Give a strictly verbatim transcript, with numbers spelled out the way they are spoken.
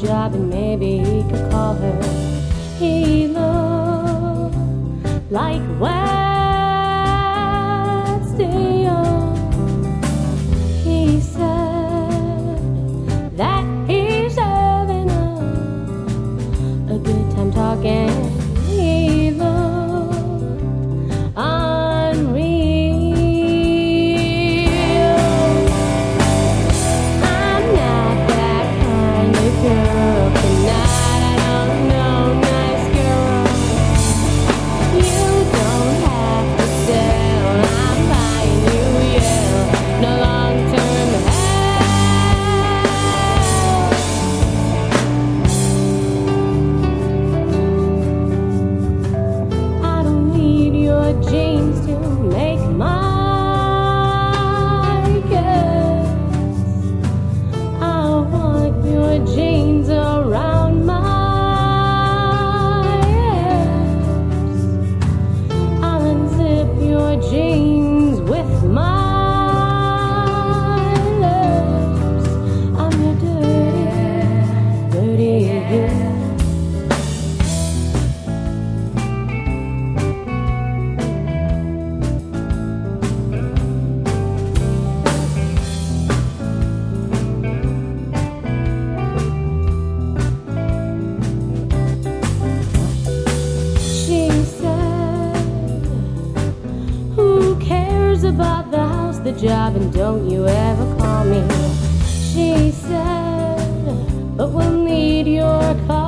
job and maybe he could call her. He looked like Wednesday young. He said that he's having a, a good time talking. He looked unreal. I'm not that kind of girl tonight. I don't know, nice girl. You don't have to sell. I'm buying you, yeah. No long-term help. I don't need your jeans to make my guess. I want your jeans around my hips. I'll unzip your jeans with my lips. I'm your dirty, dirty girl. She said, who cares about the house, the job, and don't you ever call me. She said, but we'll need your car.